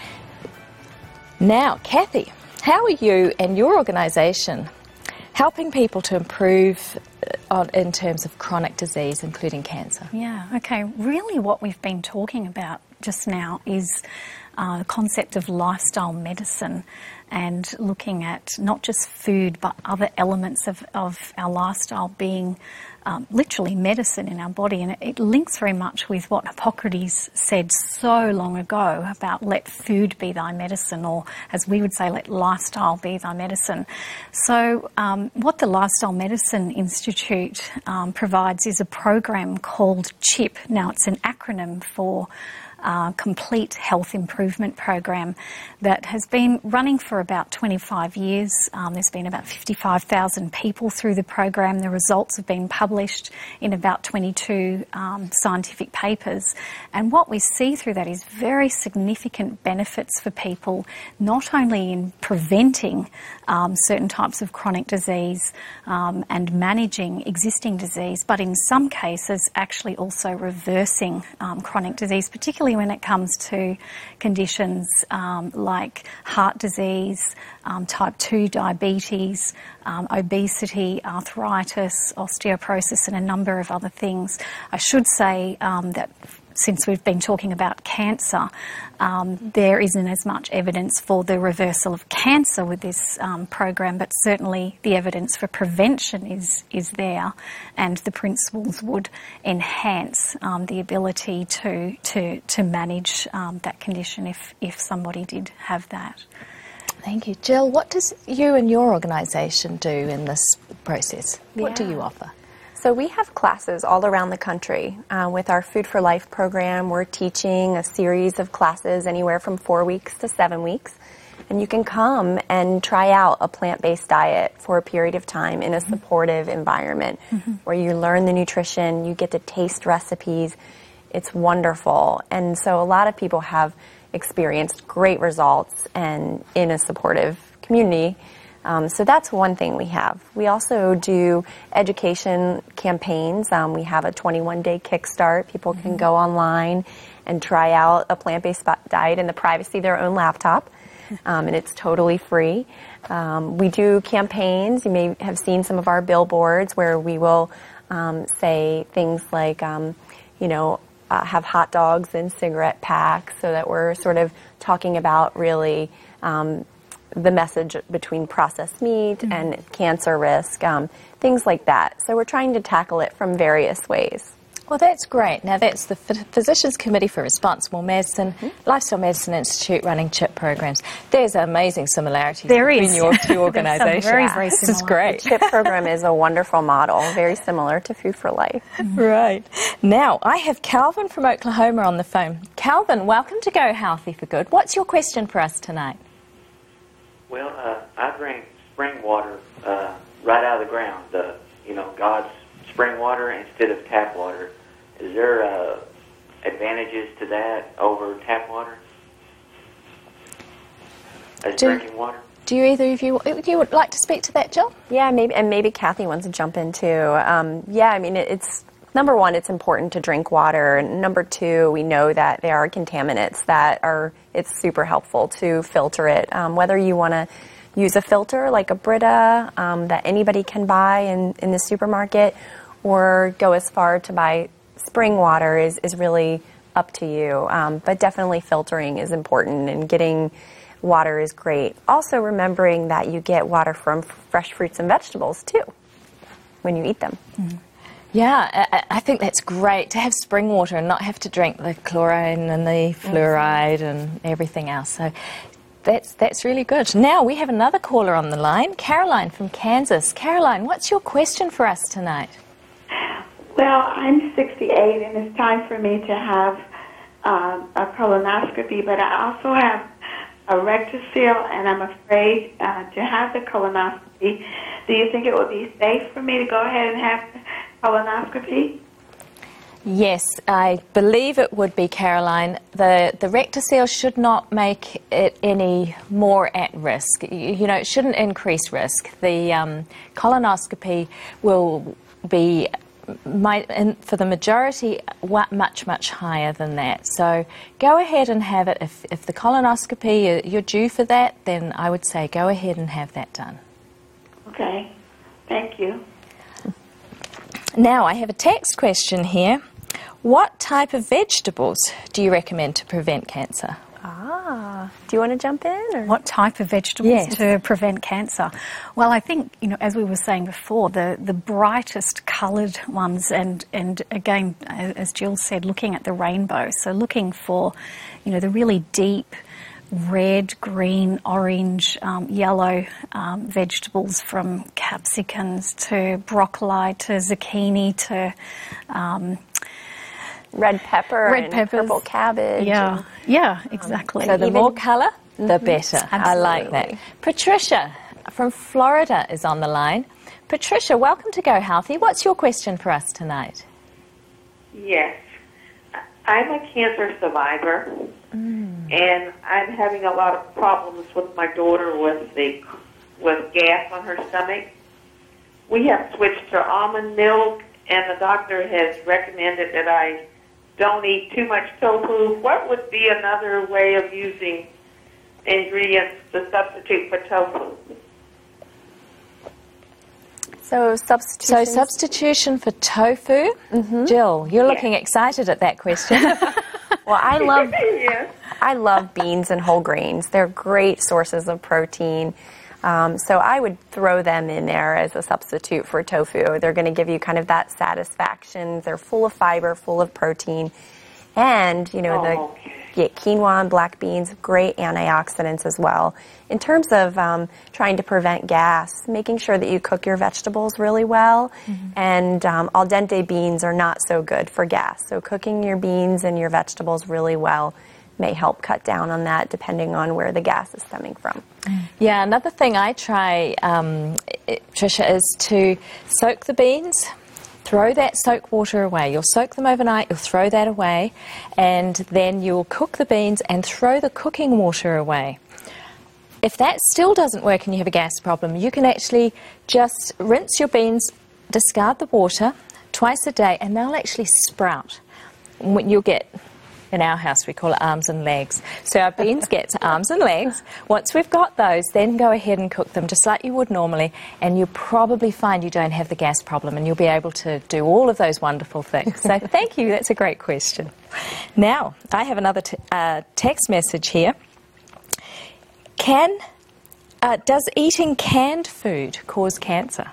Speaker 1: Now, Kathy, how are you and your organisation helping people to improve in terms of chronic disease, including cancer?
Speaker 6: Yeah, okay. Really what we've been talking about just now is the concept of lifestyle medicine and looking at not just food but other elements of our lifestyle being literally medicine in our body, and it links very much with what Hippocrates said so long ago about let food be thy medicine, or as we would say, let lifestyle be thy medicine. So what the Lifestyle Medicine Institute provides is a program called CHIP. Now it's an acronym for Complete Health Improvement Program that has been running for about 25 years. There's been about 55,000 people through the program. The results have been published in about 22 scientific papers. And what we see through that is very significant benefits for people, not only in preventing certain types of chronic disease and managing existing disease, but in some cases actually also reversing chronic disease, particularly when it comes to conditions like heart disease, type 2 diabetes, obesity, arthritis, osteoporosis, and a number of other things. I should say that since we've been talking about cancer, there isn't as much evidence for the reversal of cancer with this program, but certainly the evidence for prevention is there, and the principles would enhance the ability to manage that condition if somebody did have that.
Speaker 1: Thank you. Jill, what does you and your organisation do in this process? What do you offer?
Speaker 5: So we have classes all around the country. With our Food for Life program, we're teaching a series of classes anywhere from 4 weeks to 7 weeks. And you can come and try out a plant-based diet for a period of time in a supportive environment where you learn the nutrition, you get to taste recipes. It's wonderful. And so a lot of people have experienced great results and in a supportive community. So that's one thing we have. We also do education campaigns. We have a 21-day kickstart. People can go online and try out a plant-based diet in the privacy of their own laptop, and it's totally free. We do campaigns. You may have seen some of our billboards where we will say things like, have hot dogs in cigarette packs, so that we're sort of talking about really the message between processed meat and cancer risk, things like that. So we're trying to tackle it from various ways.
Speaker 1: Well, that's great. Now, that's the Physicians Committee for Responsible Medicine, Lifestyle Medicine Institute running CHIP programs. There's amazing similarities between your two organisations.
Speaker 6: Very, very similar.
Speaker 1: This is great.
Speaker 5: The CHIP program is a wonderful model, very similar to Food for Life.
Speaker 1: Right. Now, I have Calvin from Oklahoma on the phone. Calvin, welcome to Go Healthy for Good. What's your question for us tonight?
Speaker 14: Well, I drink spring water right out of the ground, God's spring water instead of tap water. Is there advantages to that over tap water as drinking water?
Speaker 1: Do you either of you would like to speak to that, Jill?
Speaker 5: Yeah, maybe Kathy wants to jump in too. I mean, it's number one, it's important to drink water. And number two, we know that there are contaminants it's super helpful to filter it. Whether you want to use a filter like a Brita that anybody can buy in the supermarket, or go as far to buy spring water is really up to you. But definitely filtering is important, and getting water is great. Also remembering that you get water from fresh fruits and vegetables too when you eat them.
Speaker 1: Mm. Yeah, I think that's great to have spring water and not have to drink the chlorine and the fluoride and everything else. So that's really good. Now we have another caller on the line, Caroline from Kansas. Caroline, what's your question for us tonight?
Speaker 15: Well, I'm 68 and it's time for me to have a colonoscopy, but I also have a rectocele, and I'm afraid to have the colonoscopy. Do you think it would be safe for me to go ahead and have the colonoscopy?
Speaker 1: Yes, I believe it would be, Caroline. The rectocele should not make it any more at risk. You know, it shouldn't increase risk. The colonoscopy will be, for the majority, much higher than that. So go ahead and have it. If the colonoscopy, you're due for that, then I would say go ahead and have that done.
Speaker 15: Okay, thank you.
Speaker 1: Now I have a text question here. What type of vegetables do you recommend to prevent cancer?
Speaker 5: Do you want to jump in? Or?
Speaker 6: What type of vegetables to prevent cancer? Well, I think, as we were saying before, the brightest coloured ones, and again, as Jill said, looking at the rainbow. So looking for, the really deep red, green, orange, yellow vegetables, from capsicums to broccoli to zucchini to
Speaker 5: red pepper and purple cabbage.
Speaker 6: Yeah, exactly.
Speaker 1: So the more colour, the better.
Speaker 6: Absolutely.
Speaker 1: I like that. Patricia from Florida is on the line. Patricia, welcome to Go Healthy. What's your question for us tonight?
Speaker 16: Yes. I'm a cancer survivor, and I'm having a lot of problems with my daughter with gas on her stomach. We have switched to almond milk, and the doctor has recommended that I don't eat too much tofu. What would be another way of using ingredients to substitute for tofu?
Speaker 5: So
Speaker 1: substitution for tofu? Mm-hmm. Jill, you're looking excited at that question.
Speaker 5: Well, I love beans and whole grains. They're great sources of protein. So I would throw them in there as a substitute for tofu. They're going to give you kind of that satisfaction. They're full of fiber, full of protein. And, quinoa and black beans, great antioxidants as well. In terms of trying to prevent gas, making sure that you cook your vegetables really well. Mm-hmm. And al dente beans are not so good for gas. So cooking your beans and your vegetables really well may help cut down on that, depending on where the gas is stemming from.
Speaker 1: Yeah, another thing I try, Tricia, is to soak the beans, throw that soak water away. You'll soak them overnight, you'll throw that away, and then you'll cook the beans and throw the cooking water away. If that still doesn't work and you have a gas problem, you can actually just rinse your beans, discard the water twice a day, and they'll actually sprout. You'll get... In our house, we call it arms and legs. So our beans get arms and legs. Once we've got those, then go ahead and cook them just like you would normally, and you'll probably find you don't have the gas problem, and you'll be able to do all of those wonderful things. So thank you. That's a great question. Now, I have another text message here. Does eating canned food cause cancer?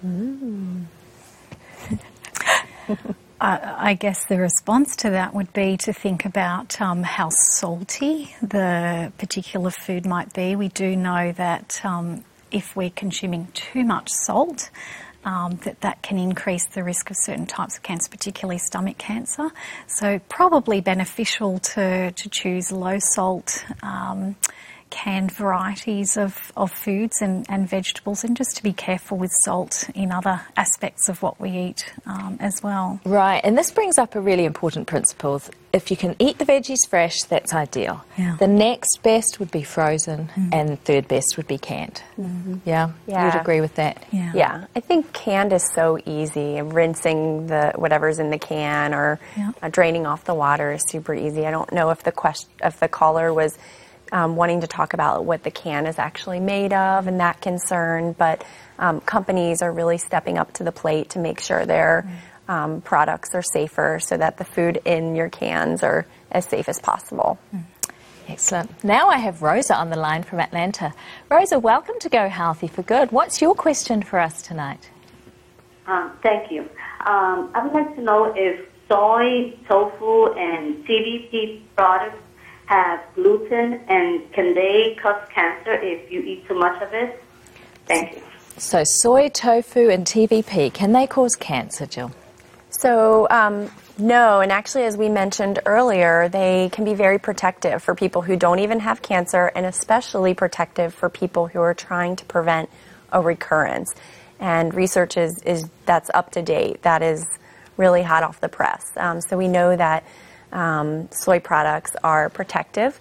Speaker 6: I guess the response to that would be to think about how salty the particular food might be. We do know that if we're consuming too much salt, that can increase the risk of certain types of cancer, particularly stomach cancer. So probably beneficial to choose low salt canned varieties of foods and vegetables, and just to be careful with salt in other aspects of what we eat as well.
Speaker 1: Right, and this brings up a really important principle. If you can eat the veggies fresh, that's ideal.
Speaker 6: Yeah.
Speaker 1: The next best would be frozen, and third best would be canned. Yeah? You'd agree with that?
Speaker 5: Yeah, I think canned is so easy. Rinsing whatever's in the can or draining off the water is super easy. I don't know if the caller was wanting to talk about what the can is actually made of and that concern, but companies are really stepping up to the plate to make sure their products are safer so that the food in your cans are as safe as possible.
Speaker 1: Excellent. Now I have Rosa on the line from Atlanta. Rosa, welcome to Go Healthy for Good. What's your question for us tonight?
Speaker 17: Thank you. I would like to know if soy, tofu, and TVP products have gluten, and can they cause cancer if you eat too much of it? Thank you.
Speaker 1: So soy, tofu, and TVP, can they cause cancer, Jill?
Speaker 5: So, no, and actually, as we mentioned earlier, they can be very protective for people who don't even have cancer, and especially protective for people who are trying to prevent a recurrence. And research is that's up to date. That is really hot off the press. So we know that soy products are protective.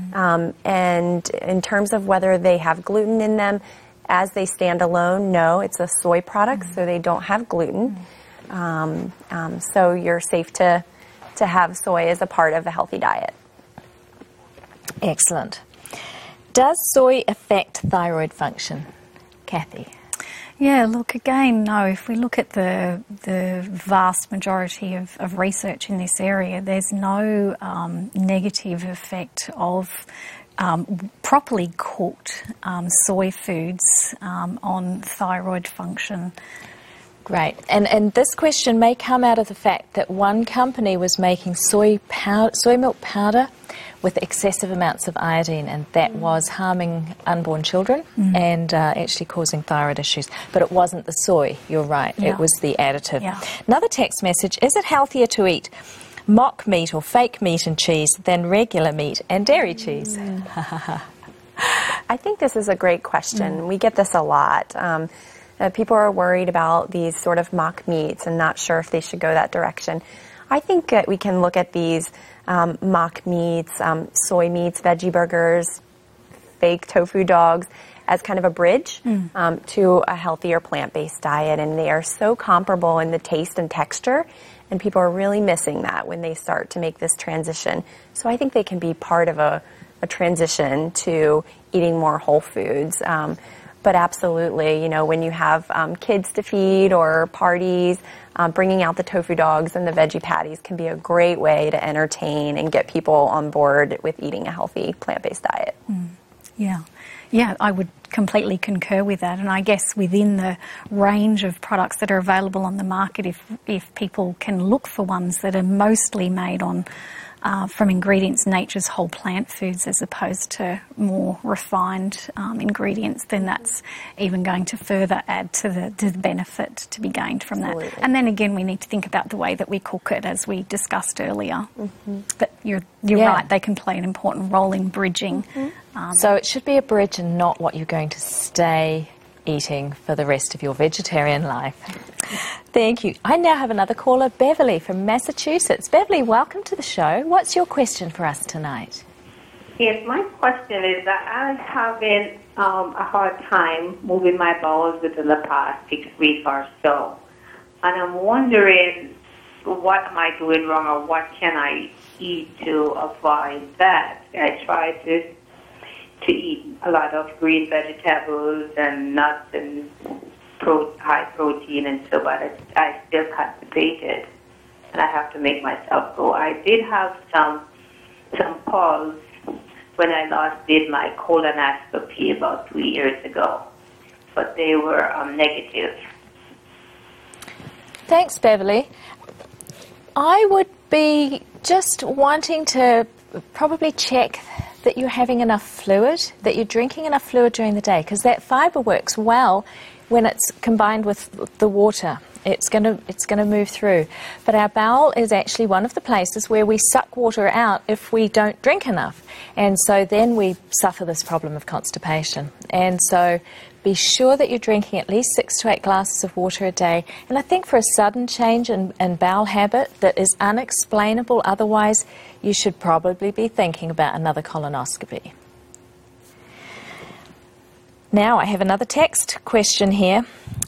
Speaker 5: And in terms of whether they have gluten in them, as they stand alone, no, it's a soy product, so they don't have gluten. So you're safe to have soy as a part of a healthy diet.
Speaker 1: Excellent. Does soy affect thyroid function? Kathy?
Speaker 6: Yeah, look, again, no, if we look at the vast majority of research in this area, there's no negative effect of properly cooked soy foods on thyroid function.
Speaker 1: Great. And this question may come out of the fact that one company was making soy milk powder with excessive amounts of iodine, and that was harming unborn children and actually causing thyroid issues. But it wasn't the soy, you're right.
Speaker 6: Yeah.
Speaker 1: It was the additive.
Speaker 6: Yeah.
Speaker 1: Another text message, is it healthier to eat mock meat or fake meat and cheese than regular meat and dairy cheese?
Speaker 5: I think this is a great question. We get this a lot. People are worried about these sort of mock meats and not sure if they should go that direction. I think that we can look at these mock meats, soy meats, veggie burgers, fake tofu dogs as kind of a bridge to a healthier plant-based diet. And they are so comparable in the taste and texture, and people are really missing that when they start to make this transition. So I think they can be part of a transition to eating more whole foods. But absolutely, you know, when you have kids to feed or parties, bringing out the tofu dogs and the veggie patties can be a great way to entertain and get people on board with eating a healthy plant-based diet.
Speaker 6: Yeah, I would completely concur with that. And I guess within the range of products that are available on the market, if people can look for ones that are mostly made on from ingredients nature's whole plant foods as opposed to more refined ingredients, then that's even going to further add to the benefit to be gained from that. And then again, we need to think about the way that we cook it, as we discussed earlier. But you're right, they can play an important role in bridging.
Speaker 1: So it should be a bridge and not what you're going to stay eating for the rest of your vegetarian life. Thank you. I now have another caller, Beverly from Massachusetts. Beverly, welcome to the show. What's your question for us tonight?
Speaker 18: Yes, my question is that I'm having a hard time moving my bowels within the past 6 weeks or so. And I'm wondering, what am I doing wrong, or what can I eat to avoid that? I try to eat a lot of green vegetables and nuts and high protein and so, but I still constipated, and I have to make myself go. I did have some pulse when I last did my colonoscopy about 2 years ago, but they were negative.
Speaker 1: Thanks, Beverly. I would be just wanting to probably check that you're having enough fluid, that you're drinking enough fluid during the day, because that fibre works well when it's combined with the water. It's going to move through. But our bowel is actually one of the places where we suck water out if we don't drink enough. And so then we suffer this problem of constipation. And so be sure that you're drinking at least 6 to 8 glasses of water a day. And I think for a sudden change in bowel habit that is unexplainable otherwise, you should probably be thinking about another colonoscopy. Now I have another text question here.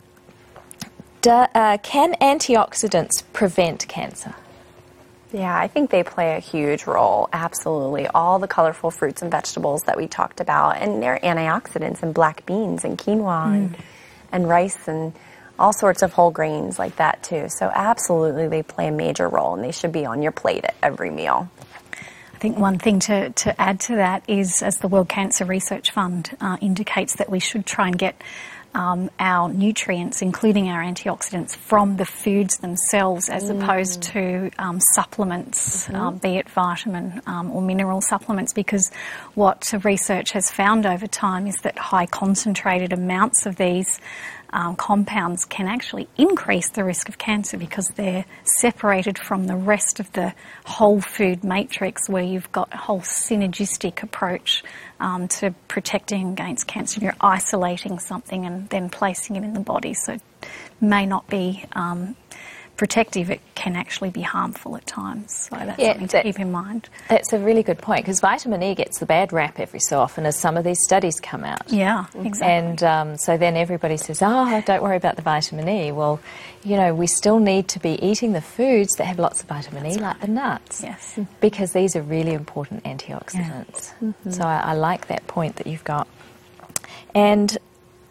Speaker 1: Can antioxidants prevent cancer?
Speaker 5: Yeah, I think they play a huge role, absolutely. All the colorful fruits and vegetables that we talked about, and they're antioxidants in black beans and quinoa and rice and all sorts of whole grains like that too. So absolutely they play a major role, and they should be on your plate at every meal.
Speaker 6: I think one thing to add to that is, as the World Cancer Research Fund indicates, that we should try and get our nutrients, including our antioxidants, from the foods themselves as opposed to supplements, be it vitamin or mineral supplements, because what research has found over time is that high concentrated amounts of these compounds can actually increase the risk of cancer because they're separated from the rest of the whole food matrix, where you've got a whole synergistic approach to protecting against cancer. You're isolating something and then placing it in the body, so it may not be protective, it can actually be harmful at times. So that's something to keep in mind.
Speaker 1: That's a really good point, because vitamin E gets the bad rap every so often as some of these studies come out.
Speaker 6: Yeah, exactly.
Speaker 1: And so then everybody says, oh, don't worry about the vitamin E. Well, you know, we still need to be eating the foods that have lots of vitamin E, like the nuts.
Speaker 6: Yes.
Speaker 1: Because these are really important antioxidants. Yeah. So I like that point that you've got. And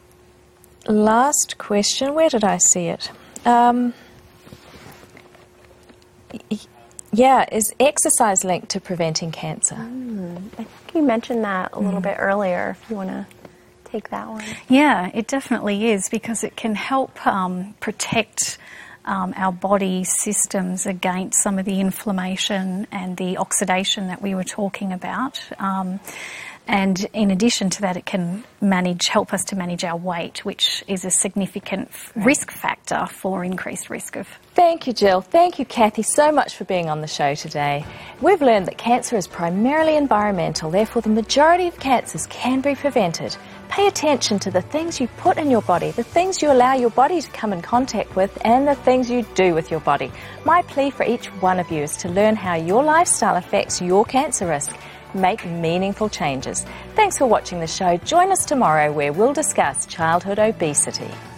Speaker 1: last question, where did I see it? Yeah, is exercise linked to preventing cancer?
Speaker 5: I think you mentioned that a little bit earlier, if you want to take that one.
Speaker 6: Yeah, it definitely is, because it can help protect our body systems against some of the inflammation and the oxidation that we were talking about. And in addition to that, it can help us to manage our weight, which is a significant risk factor for increased risk of.
Speaker 1: Thank you, Jill. Thank you, Kathy, so much for being on the show today. We've learned that cancer is primarily environmental, therefore the majority of cancers can be prevented. Pay attention to the things you put in your body, the things you allow your body to come in contact with, and the things you do with your body. My plea for each one of you is to learn how your lifestyle affects your cancer risk. Make meaningful changes. Thanks for watching the show. Join us tomorrow where we'll discuss childhood obesity.